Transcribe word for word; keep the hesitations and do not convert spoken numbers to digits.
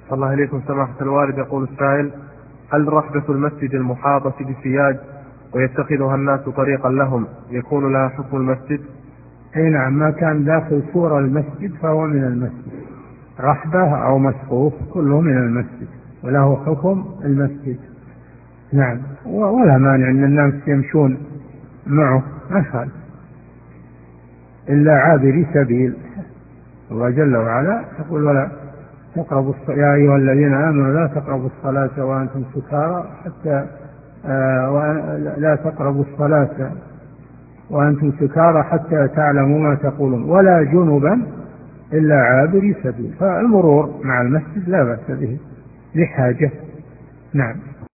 الله إليكم سماحة الوالد. يقول السائل: هل رحبة المسجد المحاطة بسياج ويتخذها الناس طريقا لهم يكون لها حكم المسجد؟ اي نعم، ما كان داخل سور المسجد فهو من المسجد، رحبة أو مسقوف كله من المسجد وله حكم المسجد. نعم، ولا مانع أن الناس يمشون معه، ما يخالف، إلا عابري سبيل. الله جل وعلا يقول: ولا تقربوا الصلاة يا أيها الذين آمنوا لا تقربوا الصلاة وأنتم سكارى حتى آه لا تقربوا الصلاة وأنتم سكارى حتى تعلموا ما تقولون ولا جنبا إلا عابري سبيل. فالمرور مع المسجد لا بأس به لحاجة. نعم.